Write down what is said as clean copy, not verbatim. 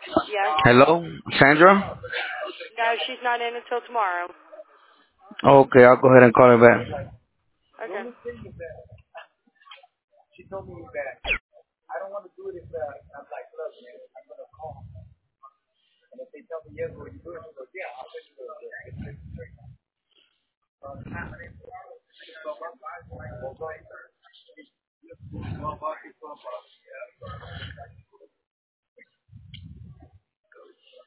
Yes. Hello, Sandra? No, she's not in until tomorrow. Okay, I'll go ahead and call her back. Okay.